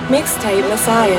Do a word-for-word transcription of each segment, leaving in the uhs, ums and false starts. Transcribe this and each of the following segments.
Mixtape Messiah.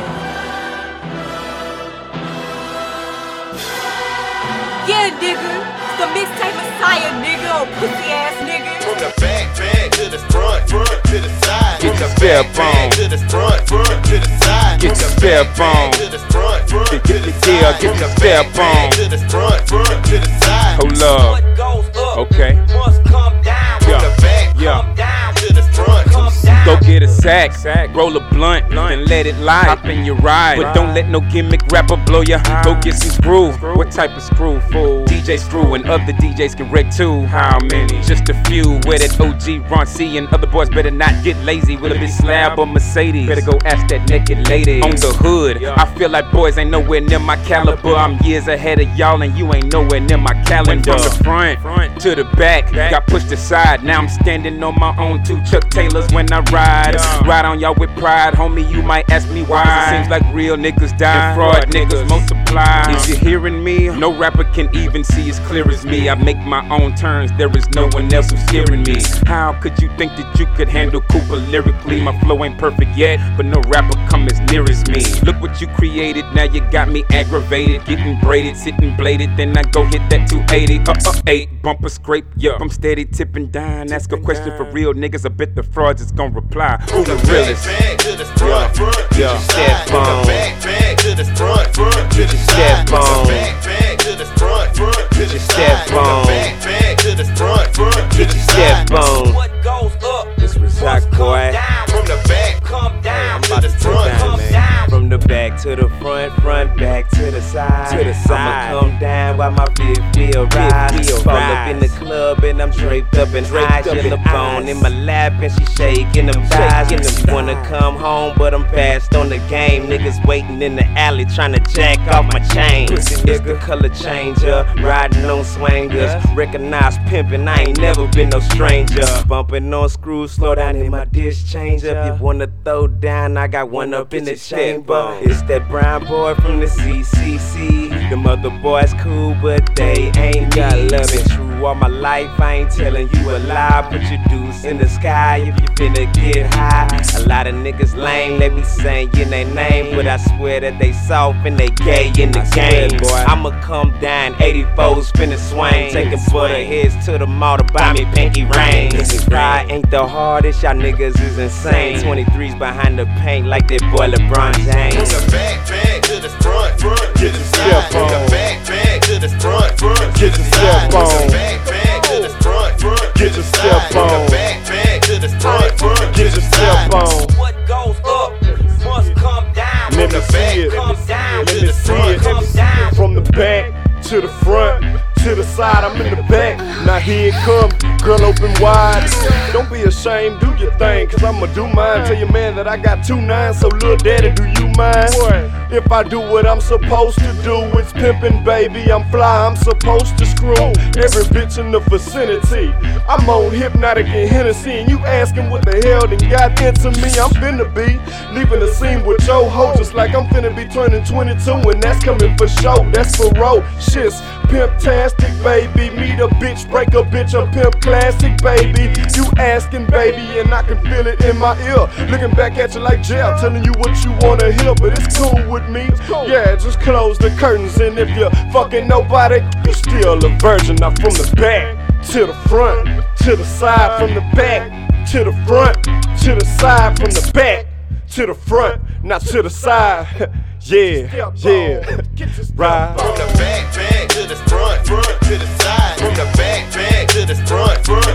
Yeah, nigga, it's the Mixtape Messiah, nigga, oh pussy ass nigga. From the back, back to the front, front to the side. Get your step on. To the front, front to the side. Get your step on. To the front, front to the Yeah, side. get your step on. To the front, front to the side. Hold up. What goes up Okay. must come down. Yeah. From the back, Yeah. Come down to the front. come down. Go get a sack, roll a blunt, and let it lie. Hop in your ride, but don't let no gimmick rapper blow ya. Go get some screw. What type of screw, fool? D J Screw and other D Js can wreck too. How many? Just a few. Where that O G Ron C and other boys better not get lazy with a big slab or Mercedes. Better go ask that naked lady on the hood. I feel like boys ain't nowhere near my caliber. I'm years ahead of y'all and you ain't nowhere near my calendar. From the front to the back, got pushed aside. Now I'm standing on my own two Chuck Taylors when I ride. Ride on y'all with pride, homie. You might ask me why. It seems like real niggas die and fraud niggas multiply. Is you hearing me? No rapper can even see as clear as me. I make my own turns. There is no one else who's hearing me. How could you think that you could handle Cooper lyrically? My flow ain't perfect yet, but no rapper come as near as me. Look what you created. Now you got me aggravated, getting braided, sitting bladed. Then I go hit that two eighty. Uh uh eight bumper scrape. Yeah, I'm steady tipping down. Ask a question for real niggas. I bet the frauds is gonna reply. Who the realest? Back to the front, front to Yeah. the Step side. on. Back, back to the front, front to the Step side. on. Back, back to the front, front to the step side. on. Back, back to the front, front to the Step side. on. What goes up This was must Rock come Boy. down. From the back, Come down to the front, come man. down. From the back to the front, front back to the side. To the side. I'ma come down while my fifth wheel rise. wheel Fall rise. up in the club and I'm draped up in Draped eyes. up in Yellow bone eyes. in my lap and she shaking them thighs. Shaking them She wanna thighs. come home, but I'm fast on the game. Niggas waiting in the alley trying to jack off my chain. Pussy It's the color changer, riding on swangers. Recognize pimpin', I ain't never been no stranger. Bumping on screws, slow down in my dish changer. If you wanna throw down, I got one up in the chamber. It's that brown boy from the C C C. Them other boys cool, but they ain't got love it. True all my life, I ain't telling you a lie. Put your deuce in the sky if you finna get high. A lot of niggas lame, they be saying their name, but I swear that they soft and they gay in the I swear, game. boy. I'ma come down, eighty-four spinning swing, taking butter heads to the mall to buy me pinky rings. Pride ain't the hardest, y'all niggas is insane. twenty-threes behind the paint like that boy LeBron From James. the back, back to the front, front to the side. From the back, back to the front, front to the side. From the back, back to the front, front to the side. From the back, back to the front, front to the side. What goes up must come down. Let me see it. Come down Let me see it. come down. From the back to the front, to the side, I'm in the back. Now here it come, girl open wide. Don't be ashamed, do your thing, cause I'ma do mine. Tell your man that I got two nines, so little daddy, do you mind? If I do what I'm supposed to do, it's pimpin', baby. I'm fly, I'm supposed to screw every bitch in the vicinity. I'm on Hypnotic and Hennessy, and you asking what the hell done got into me. I'm finna be leaving the scene with your hoe, just like I'm finna be turning twenty-two, and that's coming for show. That's ferocious, pimp-tastic, baby. Meet a bitch, break a bitch, a pimp classic, baby. You asking, baby, and I can feel it in my ear. Looking back at you like jail, telling you what you wanna hear, but it's cool with me. Yeah, just close the curtains, and if you're fucking nobody, you still a virgin. Now from the back to the front, to the side, from the back to the front, to the side, from the back to the front, not to the side. Yeah, yeah, right. From the back, back to the front, front to the side. From the back, back to the front, front